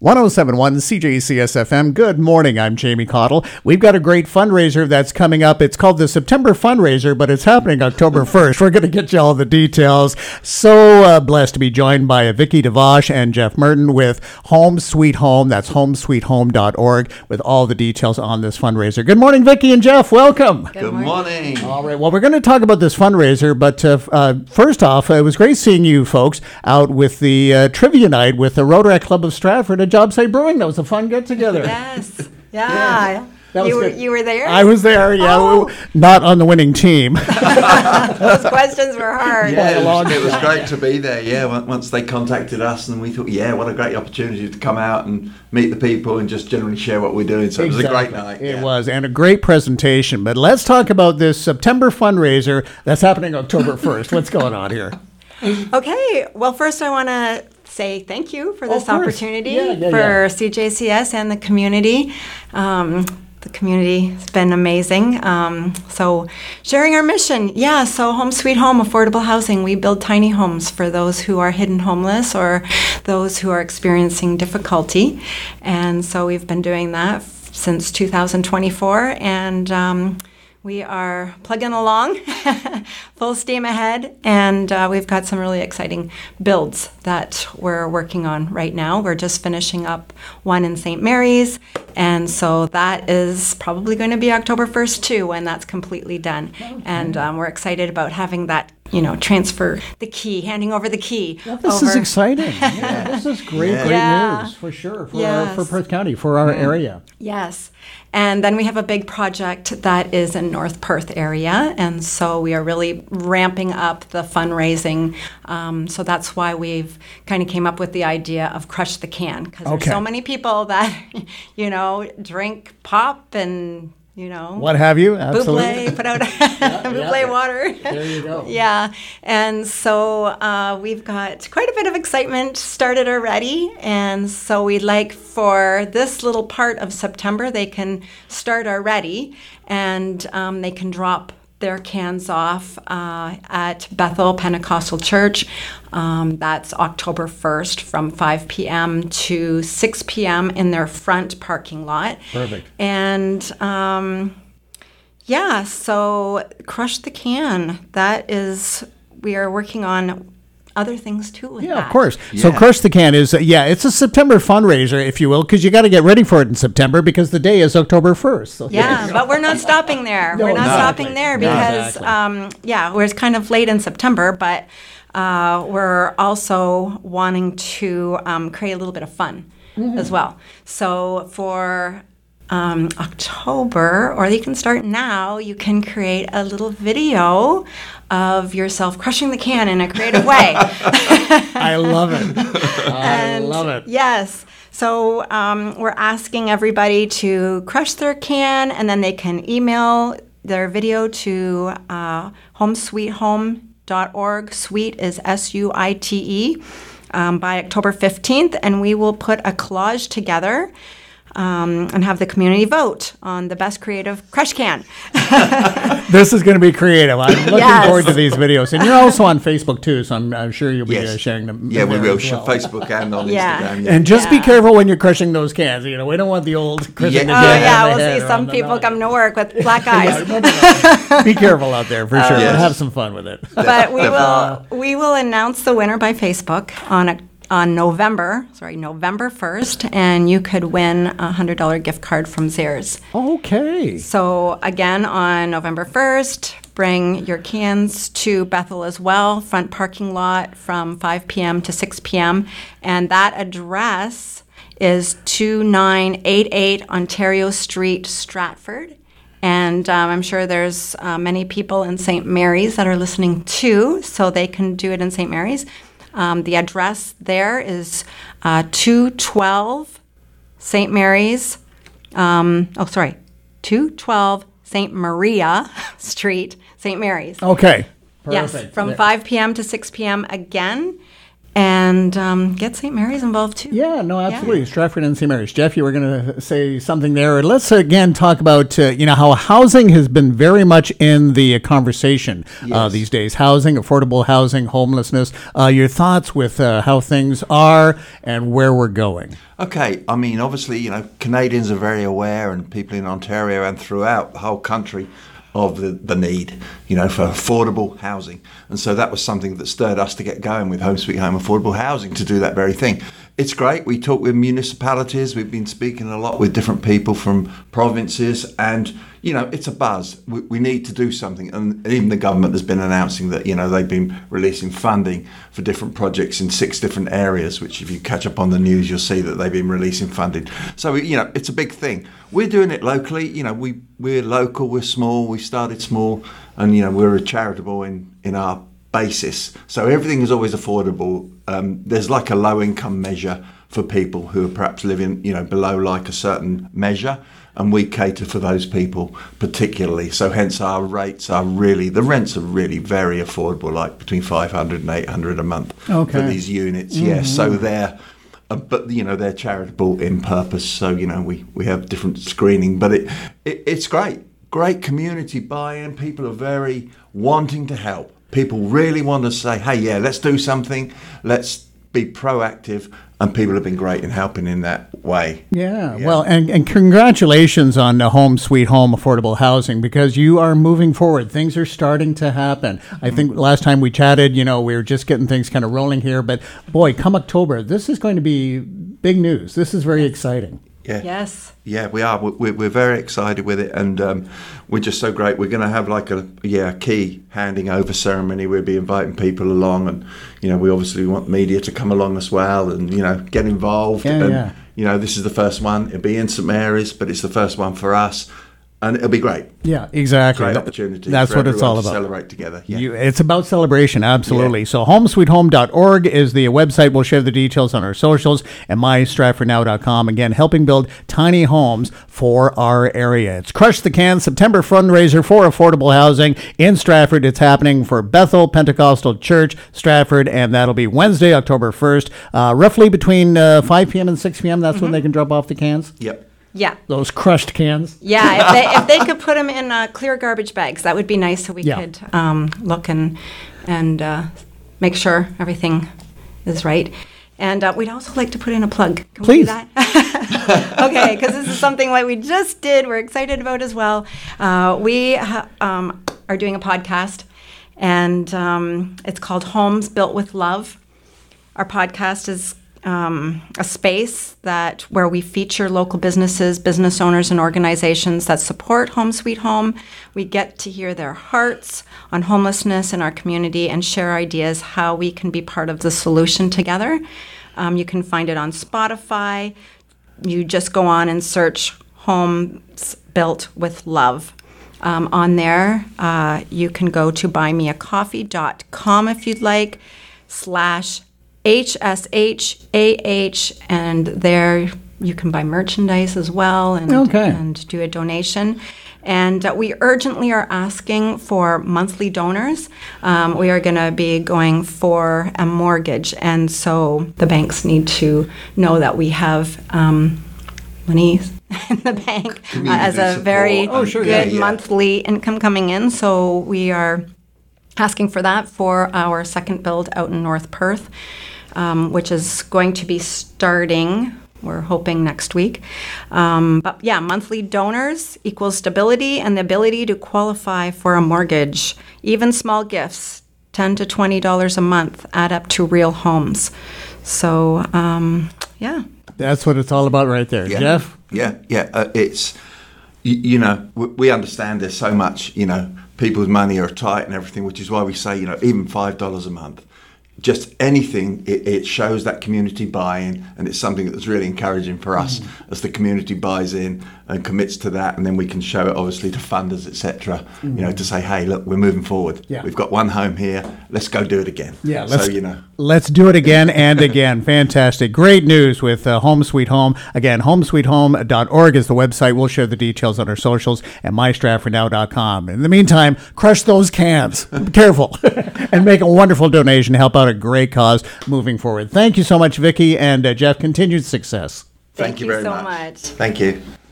1071 CJCS FM. Good morning. I'm Jamie Cottle. We've got a great fundraiser that's coming up. It's called the September Fundraiser, but it's happening October 1st. We're going to get you all the details. So blessed to be joined by Vicky DeVosh and Jeff Merton with Home Sweet Home. That's homesweethome.org with all the details on this fundraiser. Good morning, Vicky and Jeff. Welcome. Good morning. All right. Well, we're going to talk about this fundraiser, but first off, it was great seeing you folks out with the trivia night with the Rotaract Club of Stratford at Job Site Brewing. That was a fun get-together. Yes. Yeah. You were there? I was there, yeah. Oh. Not on the winning team. Those questions were hard. Yeah, it was great to be there, yeah. Once they contacted us and we thought, yeah, what a great opportunity to come out and meet the people and just generally share what we're doing. So It was a great night. It was, and a great presentation. But let's talk about this September fundraiser that's happening October 1st. What's going on here? Okay. Well, first I want to say thank you for this opportunity for CJCS and the community. The community has been amazing. So sharing our mission. Yeah, so Home Sweet Home, affordable housing. We build tiny homes for those who are hidden homeless or those who are experiencing difficulty. And so we've been doing that since 2024. And we are plugging along, full steam ahead, and we've got some really exciting builds that we're working on right now. We're just finishing up one in St. Mary's, and so that is probably going to be October 1st too, when that's completely done. Okay. And we're excited about having that, transfer the key, handing over the key. Well, this is exciting. Yeah, this is great news for sure for Perth County, for our area. Yes. And then we have a big project that is in North Perth area, and so we are really ramping up the fundraising. So that's why we've kind of came up with the idea of Crush the Can, because there's so many people that, drink pop and what have you? Absolutely. Buble, put out Buble water. There you go. Yeah. And so we've got quite a bit of excitement started already. And so we'd like for this little part of September, they can start already and they can drop their cans off at Bethel Pentecostal Church. That's October 1st from 5 p.m. to 6 p.m. in their front parking lot. Perfect. And so Crush the Can. We are working on other things too with that. Yeah, of course. Yeah. So Crush the Can is, it's a September fundraiser, if you will, because you got to get ready for it in September because the day is October 1st. So but we're not stopping there. We're not stopping there because, we're kind of late in September, but we're also wanting to create a little bit of fun as well. So for October, or you can start now, you can create a little video of yourself crushing the can in a creative way. I love it. I love it. Yes. So we're asking everybody to crush their can, and then they can email their video to homesweethome.org. Sweet is SUITE by October 15th, and we will put a collage together and have the community vote on the best creative crush can. This is going to be creative. I'm looking forward to these videos. And you're also on Facebook too, so I'm sure you'll be sharing them. Yeah, we will. Facebook and on Instagram. Yeah. And just be careful when you're crushing those cans. We don't want the old crushing the can. We'll see some people come to work with black eyes. Be careful out there for sure. Have some fun with it. But we will announce the winner by Facebook on November 1st, and you could win a $100 gift card from Zehrs. Okay. So again, on November 1st, bring your cans to Bethel as well, front parking lot from 5 p.m. to 6 p.m. And that address is 2988 Ontario Street, Stratford. And I'm sure there's many people in St. Mary's that are listening too, so they can do it in St. Mary's. The address there is 212 St. Mary's, 212 St. Maria Street, St. Mary's. Okay. Perfect. Yes, from 5 p.m. to 6 p.m. again. and get St. Mary's involved too. Yeah, no, absolutely. Yeah. Stratford and St. Mary's. Jeff, you were going to say something there. Let's again talk about how housing has been very much in the conversation these days. Housing, affordable housing, homelessness. Your thoughts with how things are and where we're going. Okay, I mean, obviously, Canadians are very aware, and people in Ontario and throughout the whole country, of the need, for affordable housing. And so that was something that stirred us to get going with Home Sweet Home Affordable Housing, to do that very thing. It's great. We talk with municipalities. We've been speaking a lot with different people from provinces, and it's a buzz. We need to do something, and even the government has been announcing that they've been releasing funding for different projects in 6 different areas, which if you catch up on the news, you'll see that they've been releasing funding. So it's a big thing. We're doing it locally. We're local. We're small. We started small, and we're charitable in our basis. So everything is always affordable. There's like a low income measure for people who are perhaps living, below like a certain measure. And we cater for those people particularly. So hence our rates the rents are really very affordable, like between $500 and $800 a month for these units. Mm-hmm. Yes, so they're, but they're charitable in purpose. So we have different screening, but it's great community buy-in. People are very wanting to help. People really want to say, hey, yeah, let's do something. Let's be proactive. And people have been great in helping in that way. Yeah. Well, and congratulations on Home Sweet Home Affordable Housing, because you are moving forward. Things are starting to happen. I think last time we chatted, we were just getting things kind of rolling here. But boy, come October, this is going to be big news. This is very exciting. Yeah. Yes. Yeah, we are. We're very excited with it, and we're just so great. We're going to have like a key handing over ceremony. We'll be inviting people along, and we obviously want media to come along as well, and get involved. This is the first one. It'll be in St. Mary's, but it's the first one for us. And it'll be great. Yeah, exactly. Great opportunity. That's what it's all about. Celebrate together. Yeah. It's about celebration, absolutely. Yeah. So homesweethome.org is the website. We'll share the details on our socials, and mystratfordnow.com. Again, helping build tiny homes for our area. It's Crush the Can, September fundraiser for affordable housing in Stratford. It's happening for Bethel Pentecostal Church, Stratford, and that'll be Wednesday, October 1st, roughly between 5 p.m. and 6 p.m. That's when they can drop off the cans? Yep. Yeah. Those crushed cans. Yeah, if they could put them in clear garbage bags, that would be nice, so we could look and make sure everything is right. And we'd also like to put in a plug. Can Please. we do that? Okay, because this is something like we just did. We're excited about as well. We are doing a podcast, and it's called Homes Built with Love. Our podcast is a space where we feature local businesses, business owners, and organizations that support Home Sweet Home. We get to hear their hearts on homelessness in our community and share ideas how we can be part of the solution together. You can find it on Spotify. You just go on and search Homes Built with Love. On there, you can go to buymeacoffee.com if you'd like, /HSHAH, and there you can buy merchandise as well and do a donation. And we urgently are asking for monthly donors. We are going to be going for a mortgage, and so the banks need to know that we have money in the bank as a very good monthly income coming in. So we are asking for that for our second build out in North Perth, which is going to be starting, we're hoping, next week. But yeah, monthly donors equals stability and the ability to qualify for a mortgage. Even small gifts, $10 to $20 a month, add up to real homes. So, yeah. That's what it's all about right there. Yeah. Jeff? Yeah. It's, we understand there's so much, people's money are tight and everything, which is why we say, even $5 a month. Just anything, it shows that community buy-in, and it's something that's really encouraging for us as the community buys in and commits to that, and then we can show it obviously to funders, etc. To say, hey, look, we're moving forward. Yeah. We've got one home here. Let's go do it again. Yeah. Let's do it again and again. Fantastic. Great news with Home Sweet Home. Again, homesweethome.org is the website. We'll share the details on our socials and mystratfordnow.com. In the meantime, crush those cans. Be careful and make a wonderful donation to help out about a great cause moving forward. Thank you so much, Vicki, and Jeff, continued success. Thank you very so much. much. Thank you.